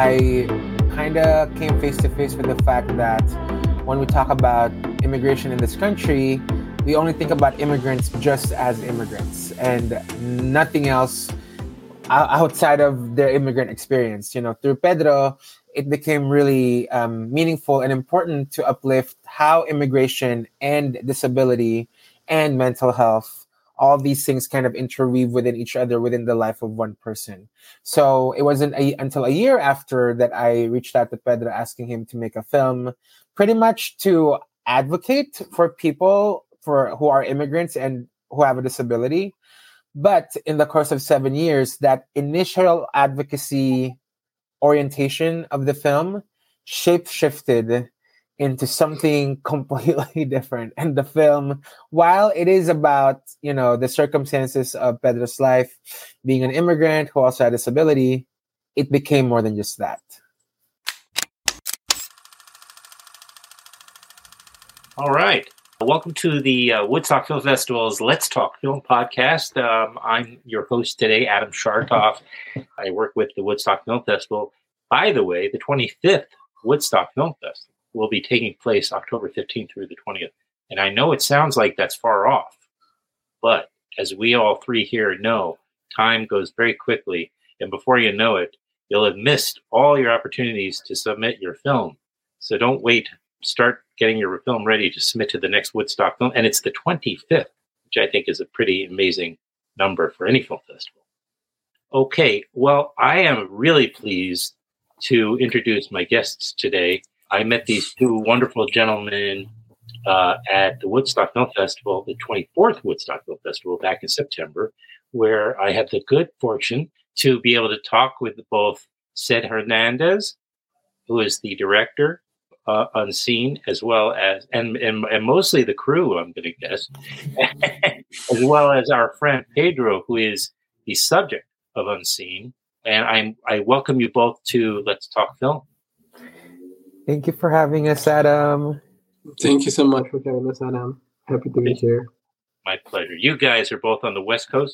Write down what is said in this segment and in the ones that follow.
I kind of came face to face with the fact that when we talk about immigration in this country, we only think about immigrants just as immigrants and nothing else outside of their immigrant experience. Through Pedro, it became really meaningful and important to uplift how immigration and disability and mental health, all these things kind of interweave within each other within the life of one person. So it wasn't until a year after that I reached out to Pedro asking him to make a film pretty much to advocate for people who are immigrants and who have a disability. But in the course of 7 years, that initial advocacy orientation of the film shape-shifted into something completely different. And the film, while it is about, the circumstances of Pedro's life, being an immigrant who also had a disability, it became more than just that. All right. Welcome to the Woodstock Film Festival's Let's Talk Film podcast. I'm your host today, Adam Shartoff. I work with the Woodstock Film Festival. By the way, the 25th Woodstock Film Festival will be taking place October 15th through the 20th. And I know it sounds like that's far off, but as we all three here know, time goes very quickly. And before you know it, you'll have missed all your opportunities to submit your film. So don't wait. Start getting your film ready to submit to the next Woodstock film. And it's the 25th, which I think is a pretty amazing number for any film festival. Okay, well, I am really pleased to introduce my guests today. I met these two wonderful gentlemen at the Woodstock Film Festival, the 24th Woodstock Film Festival back in September, where I had the good fortune to be able to talk with both Ced Hernandez, who is the director, Unseen, as well as and mostly the crew, I'm going to guess, as well as our friend Pedro, who is the subject of Unseen. And I welcome you both to Let's Talk Film. Thank you for having us, Adam. Thank you so much for having us, Adam. Happy to be here. My pleasure. You guys are both on the West Coast?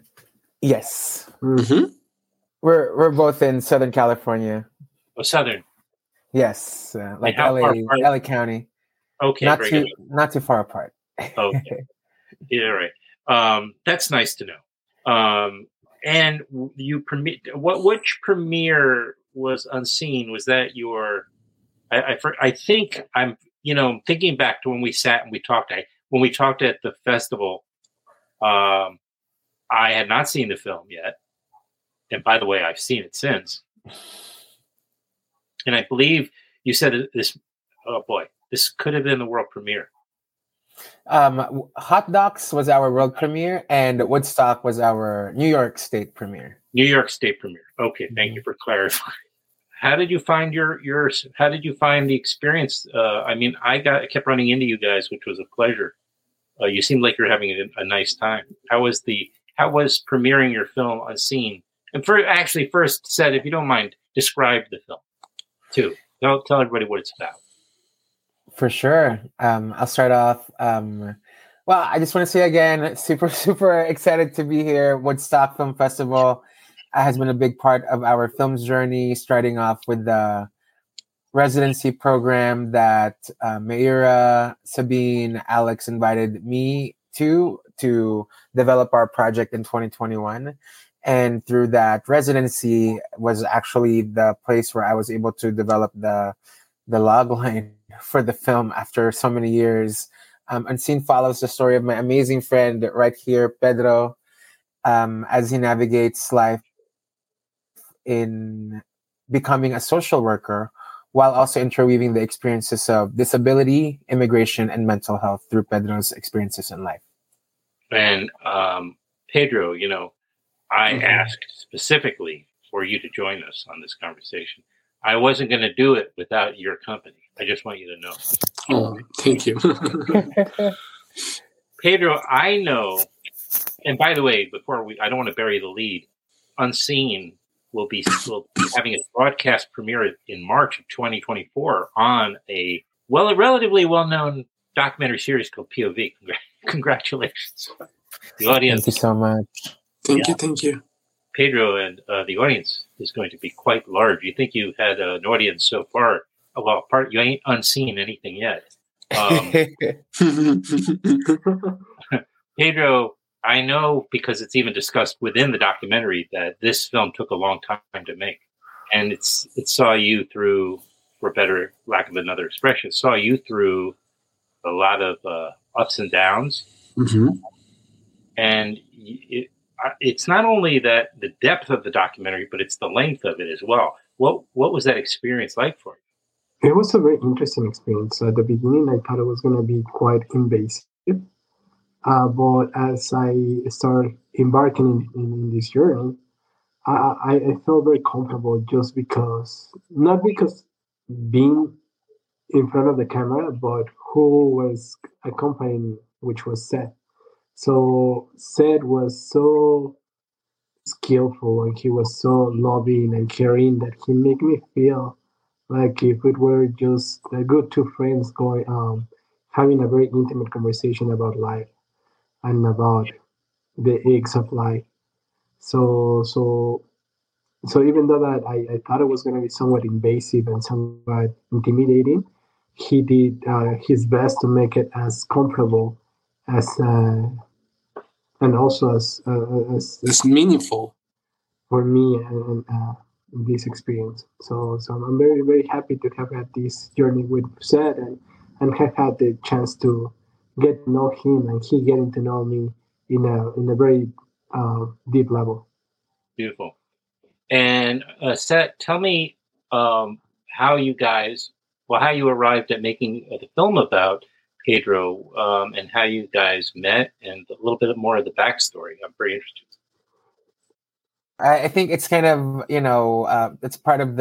Yes. Mm-hmm. We're both in Southern California. Oh, Southern. Yes, like LA County. Okay, not too far apart. Okay, yeah, right. That's nice to know. And you which premiere was Unseen? Was that your? I think I'm. Thinking back to when we sat and we talked. When we talked at the festival, I had not seen the film yet, and by the way, I've seen it since. And I believe you said this. Oh boy, this could have been the world premiere. Hot Docs was our world premiere, and Woodstock was our New York State premiere. New York State premiere. Okay, thank you for clarifying. How did you find How did you find the experience? I kept running into you guys, which was a pleasure. You seemed like you're having a nice time. How was premiering your film Unseen? And first, Ced, if you don't mind, describe the film too. Tell everybody what it's about. For sure. I'll start off. Well, I just want to say again, super, super excited to be here. Woodstock Film Festival has been a big part of our film's journey, starting off with the residency program that Meira, Sabine, Alex invited me to develop our project in 2021. And through that residency was actually the place where I was able to develop the log line for the film after so many years. Unseen follows the story of my amazing friend right here, Pedro, as he navigates life in becoming a social worker while also interweaving the experiences of disability, immigration, and mental health through Pedro's experiences in life. And Pedro, I asked specifically for you to join us on this conversation. I wasn't going to do it without your company. I just want you to know. Oh, thank you. Pedro, I know, and by the way, I don't want to bury the lead. Unseen will be having a broadcast premiere in March of 2024 on a relatively well-known documentary series called POV. Congratulations. The audience. Thank you so much. Thank you. Pedro and the audience is going to be quite large. You think you had an audience so far? Well, you ain't unseen anything yet. Pedro, I know because it's even discussed within the documentary that this film took a long time to make, and it saw you through, for better lack of another expression, saw you through a lot of ups and downs, and it's not only that the depth of the documentary, but it's the length of it as well. What was that experience like for you? It was a very interesting experience. At the beginning, I thought it was going to be quite invasive. But as I started embarking in this journey, I felt very comfortable just because, not because being in front of the camera, but who was accompanying, which was Seth. So Seth was so skillful and he was so loving and caring that he made me feel like if it were just a good two friends going having a very intimate conversation about life and about the aches of life. So even though that I thought it was going to be somewhat invasive and somewhat intimidating, he did his best to make it as comfortable as and also as meaningful for me and this experience. So I'm very very happy to have had this journey with Seth and have had the chance to get to know him and he getting to know me in a very deep level. Beautiful. And Seth, tell me how you arrived at making the film about Pedro and how you guys met and a little bit more of the backstory. I'm very interested. I think it's kind of, it's part of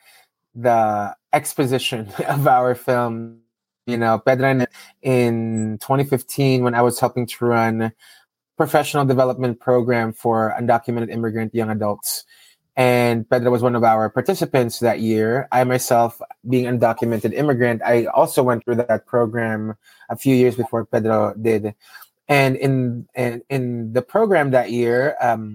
the exposition of our film. Pedro, in 2015, when I was helping to run professional development program for undocumented immigrant young adults. And Pedro was one of our participants that year. I myself, being undocumented immigrant, I also went through that program a few years before Pedro did. And in the program that year,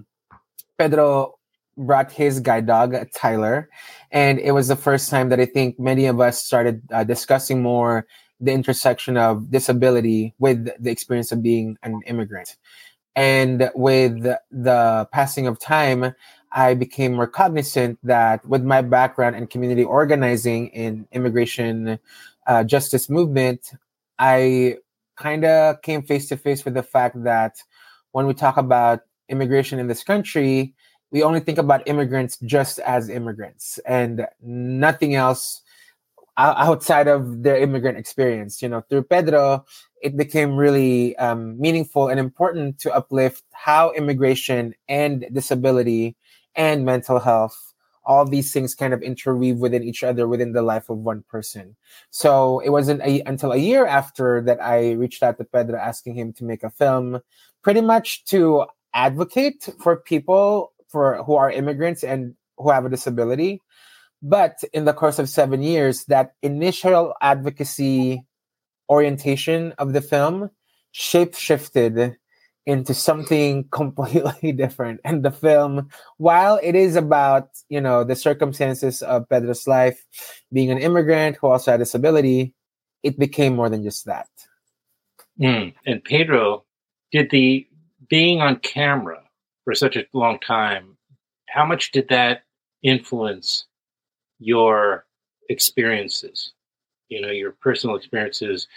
Pedro brought his guide dog, Tyler. And it was the first time that I think many of us started discussing more the intersection of disability with the experience of being an immigrant. And with the passing of time, I became more cognizant that with my background in community organizing in immigration justice movement, I kind of came face to face with the fact that when we talk about immigration in this country, we only think about immigrants just as immigrants and nothing else outside of their immigrant experience. Through Pedro, it became really meaningful and important to uplift how immigration and disability and mental health, all these things kind of interweave within each other within the life of one person. So it wasn't until a year after that I reached out to Pedro asking him to make a film pretty much to advocate for people who are immigrants and who have a disability. But in the course of 7 years, that initial advocacy orientation of the film shape-shifted into something completely different. And the film, while it is about, the circumstances of Pedro's life, being an immigrant who also had a disability, it became more than just that. And Pedro, did the being on camera for such a long time, how much did that influence your experiences, your personal experiences?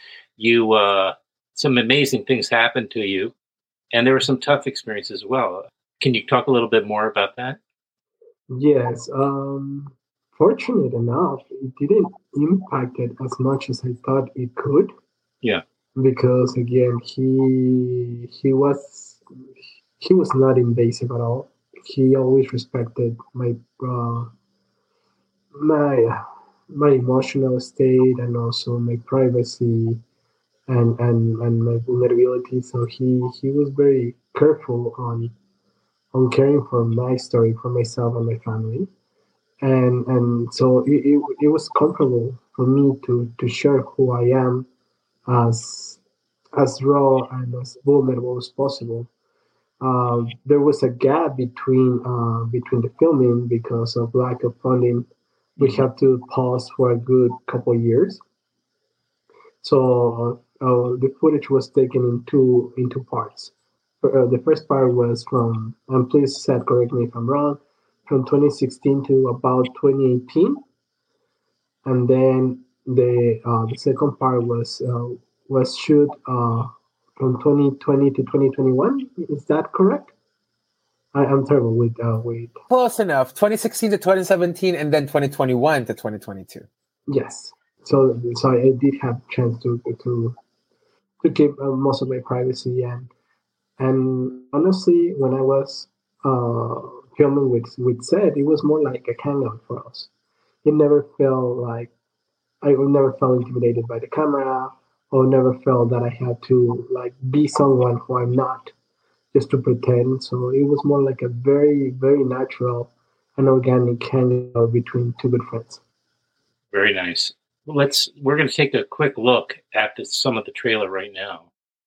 Some amazing things happened to you, and there were some tough experiences as well. Can you talk a little bit more about that? Yes. Fortunate enough, it didn't impact it as much as I thought it could. Yeah. Because again, he was not invasive at all. He always respected my emotional state and also my privacy and my vulnerability. So he was very careful on caring for my story, for myself and my family. And so it was comfortable for me to share who I am as raw and as vulnerable as possible. there was a gap between the filming because of lack of funding. We had to pause for a good couple of years. So the footage was taken in two parts. The first part was from, and please Seth, correct me if I'm wrong, from 2016 to about 2018, and then the second part was shoot from 2020 to 2021. Is that correct? I'm terrible with. Close enough. 2016 to 2017, and then 2021 to 2022. Yes. So I did have a chance to keep most of my privacy, and honestly, when I was filming with Seth, it was more like a hangout for us. It never felt like I never felt intimidated by the camera, or never felt that I had to like be someone who I'm not, just to pretend. So it was more like a very, very natural and organic hangout between two good friends. Very nice. We're going to take a quick look at some of the trailer right now.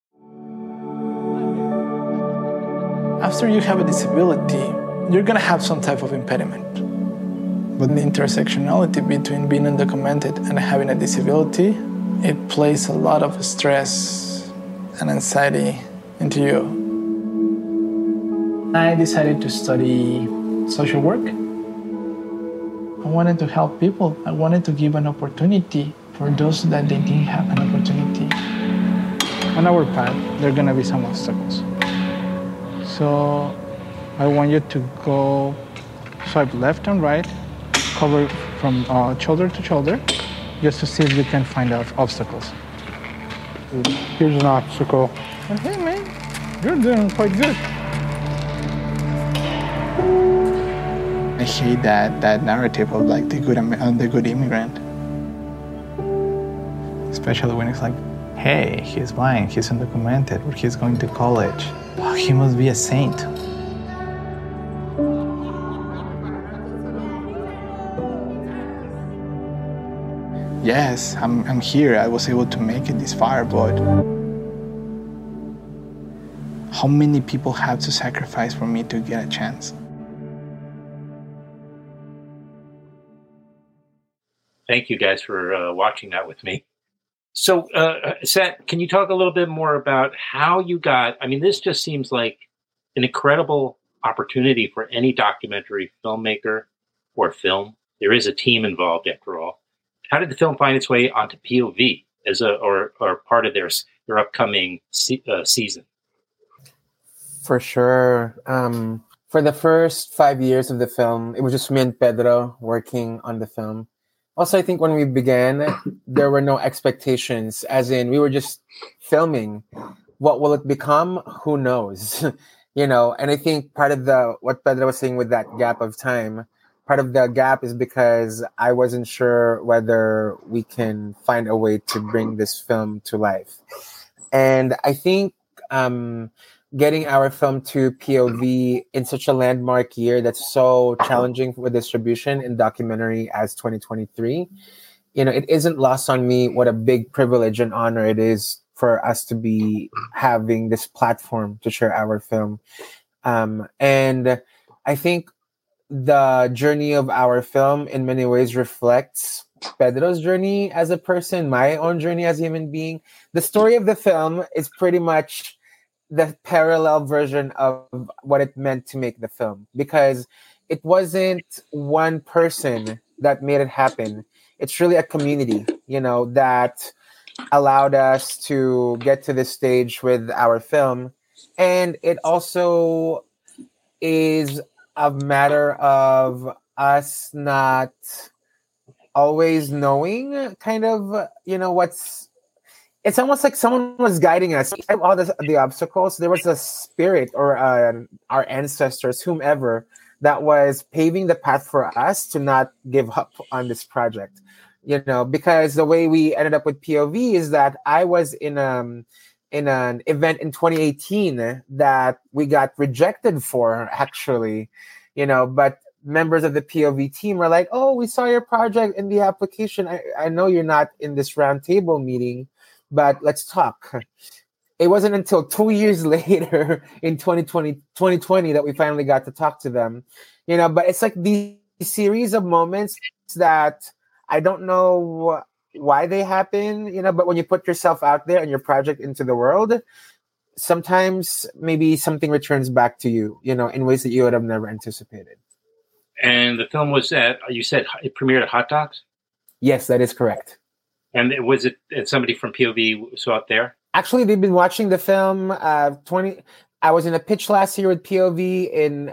After you have a disability, you're going to have some type of impediment. But the intersectionality between being undocumented and having a disability, it plays a lot of stress and anxiety into you. I decided to study social work. I wanted to help people. I wanted to give an opportunity for those that they didn't have an opportunity. On our path, there are going to be some obstacles. So I want you to go swipe left and right, cover from shoulder to shoulder, just to see if you can find out obstacles. Here's an obstacle. And hey man, you're doing quite good. I hate that narrative of like the good immigrant. Especially when it's like, hey, he's blind, he's undocumented, or he's going to college. Oh, he must be a saint. Yes, I'm here. I was able to make it this far, but how many people have to sacrifice for me to get a chance? Thank you guys for watching that with me. So, Seth, can you talk a little bit more about how you got, I mean, this just seems like an incredible opportunity for any documentary filmmaker or film. There is a team involved after all. How did the film find its way onto POV or part of their upcoming season? For sure. For the first 5 years of the film, it was just me and Pedro working on the film. Also, I think when we began, there were no expectations, as in we were just filming. What will it become? Who knows? And I think part of what Pedro was saying with that gap of time, part of the gap is because I wasn't sure whether we can find a way to bring this film to life. And I think getting our film to POV in such a landmark year that's so challenging with distribution in documentary as 2023, it isn't lost on me what a big privilege and honor it is for us to be having this platform to share our film. And I think the journey of our film in many ways reflects Pedro's journey as a person, my own journey as a human being. The story of the film is pretty much the parallel version of what it meant to make the film, because it wasn't one person that made it happen. It's really a community, that allowed us to get to this stage with our film. And it also is a matter of us not always knowing kind of, it's almost like someone was guiding us. All the obstacles, there was a spirit or our ancestors, whomever, that was paving the path for us to not give up on this project. Because the way we ended up with POV is that I was in an event in 2018 that we got rejected for, actually, but members of the POV team were like, oh, we saw your project in the application. I know you're not in this roundtable meeting, but let's talk. it wasn't until 2 years later in 2020 that we finally got to talk to them, but it's like these series of moments that I don't know why they happen, but when you put yourself out there and your project into the world, sometimes maybe something returns back to you, in ways that you would have never anticipated. And the film was you said it premiered at Hot Docs? Yes, that is correct. And was it somebody from POV saw it there? Actually, they've been watching the film. I was in a pitch last year with POV in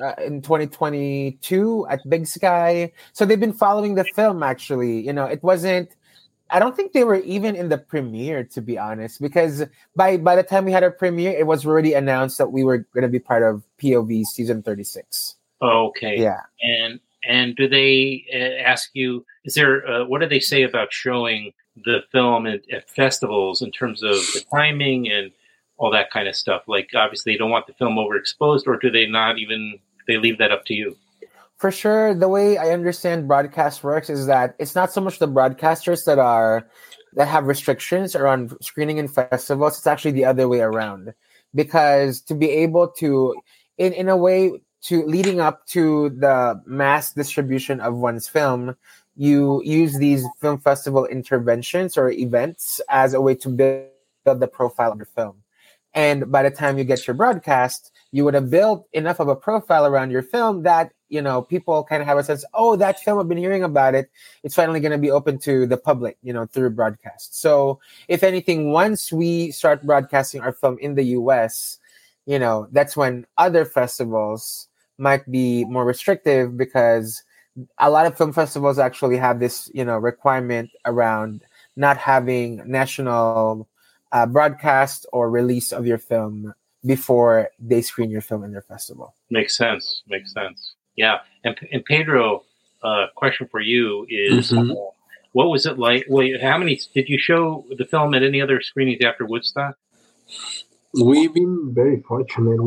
2022 at Big Sky. So they've been following the film. Actually, it wasn't. I don't think they were even in the premiere, to be honest, because by the time we had our premiere, it was already announced that we were going to be part of POV season 36. Okay. Yeah. And do they ask you? Is there what do they say about showing the film at festivals in terms of the timing and all that kind of stuff? Like, obviously, you don't want the film overexposed, or do they not even? They leave that up to you. For sure, the way I understand broadcast works is that it's not so much the broadcasters that have restrictions around screening in festivals. It's actually the other way around, because to be able to, in a way, to leading up to the mass distribution of one's film, you use these film festival interventions or events as a way to build the profile of your film. And by the time you get your broadcast, you would have built enough of a profile around your film that, people kind of have a sense, oh, that film, I've been hearing about it. It's finally going to be open to the public, through broadcast. So if anything, once we start broadcasting our film in the US, that's when other festivals might be more restrictive, because a lot of film festivals actually have this, requirement around not having national broadcast or release of your film before they screen your film in their festival. Makes sense. Yeah. And Pedro, question for you is, what was it like? How many did you show the film at any other screenings after Woodstock? We've been very fortunate.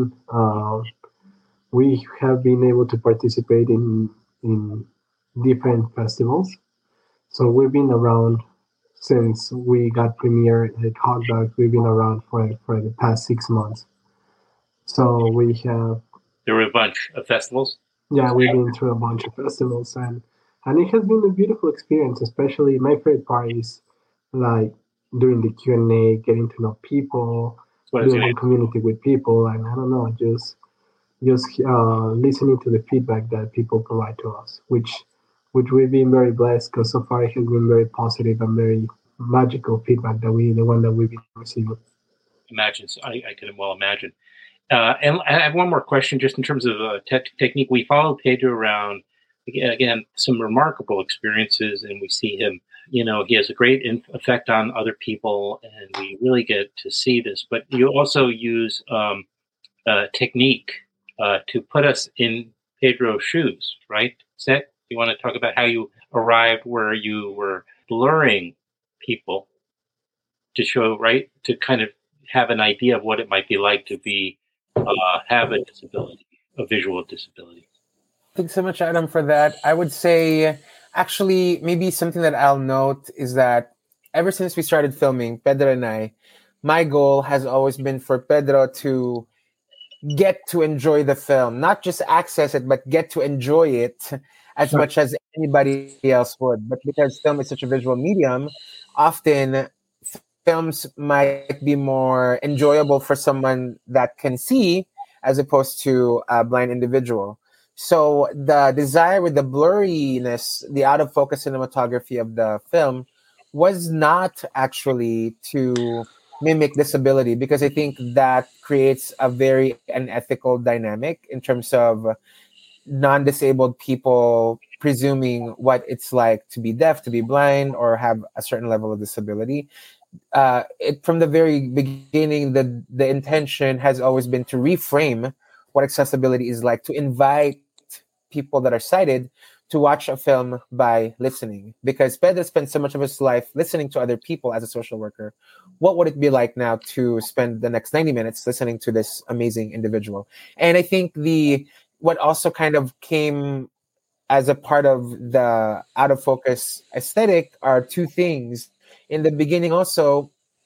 We have been able to participate in different festivals. So we've been around since we got premiere at Hot Dogs. We've been around for the past 6 months. So we have. There were a bunch of festivals. Yeah, we've been through a bunch of festivals, and it has been a beautiful experience. Especially my favorite part is like doing the Q&A, getting to know people, building community with people, and I don't know, just listening to the feedback that people provide to us, which we've been very blessed, because so far it has been very positive and very magical feedback the one that we've been receiving. I can well imagine. And I have one more question, just in terms of technique. We follow Pedro around, again, some remarkable experiences, and we see him, he has a great effect on other people, and we really get to see this. But you also use technique to put us in Pedro's shoes, right? Seth, you want to talk about how you arrived where you were blurring people to show, right, to kind of have an idea of what it might be like to be have a disability, a visual disability. Thanks so much, Adam, for that. I would say, actually, maybe something that I'll note is that ever since we started filming, Pedro and I, my goal has always been for Pedro to get to enjoy the film, not just access it, but get to enjoy it as much as anybody else would. But because film is such a visual medium, often films might be more enjoyable for someone that can see as opposed to a blind individual. So the desire with the blurriness, the out of focus cinematography of the film was not actually to mimic disability, because I think that creates a very unethical dynamic in terms of non-disabled people presuming what it's like to be deaf, to be blind, or have a certain level of disability. From the very beginning, the intention has always been to reframe what accessibility is like, to invite people that are sighted to watch a film by listening. Because Pedro spent so much of his life listening to other people as a social worker. What would it be like now to spend the next 90 minutes listening to this amazing individual? And I think what also kind of came as a part of the out of focus aesthetic are two things. In the beginning also,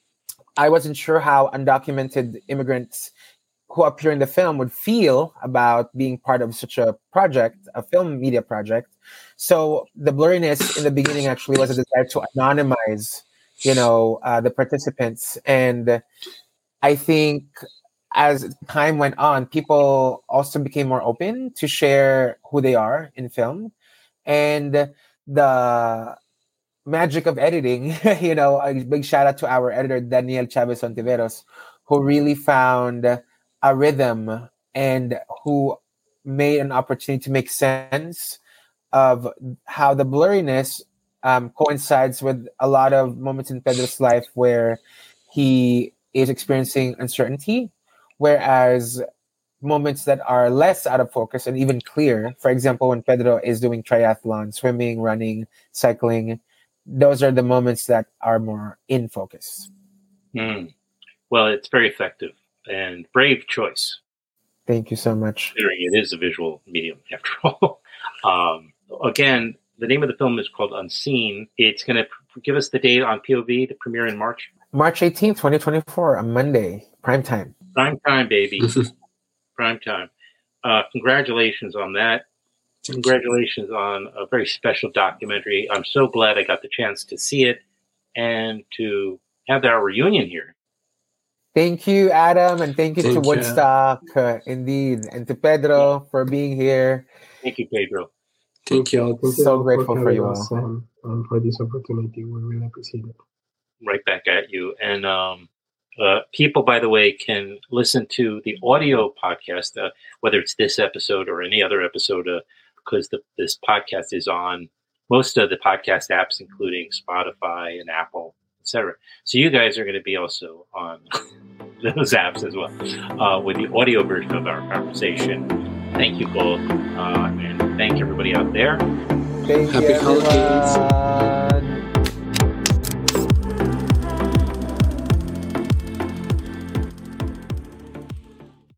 I wasn't sure how undocumented immigrants who appear in the film would feel about being part of such a project, a film media project. So the blurriness in the beginning actually was a desire to anonymize, the participants. And I think as time went on, people also became more open to share who they are in film. And the magic of editing, a big shout out to our editor, Daniel Chavez Ontiveros, who really found a rhythm and who made an opportunity to make sense of how the blurriness coincides with a lot of moments in Pedro's life where he is experiencing uncertainty, whereas moments that are less out of focus and even clear, for example, when Pedro is doing triathlon, swimming, running, cycling, those are the moments that are more in focus. Well, it's very effective and brave choice. Thank you so much. Considering it is a visual medium, after all. Again, the name of the film is called Unseen. It's going to give us the date on POV to premiere in March. March 18th, 2024, a Monday, prime time. Prime time, baby. Prime time. Congratulations on that. Congratulations on a very special documentary. I'm so glad I got the chance to see it and to have our reunion here. Thank you, Adam, and thank you to Woodstock, indeed, and to Pedro for being here. Thank you, Pedro. Thank you all. So grateful for you all. And for this opportunity. We really appreciate it. Right back at you. And people, by the way, can listen to the audio podcast, whether it's this episode or any other episode, because this podcast is on most of the podcast apps, including Spotify and Apple, etc. So you guys are going to be also on those apps as well with the audio version of our conversation. Thank you both, and thank everybody out there. Thank you, everyone.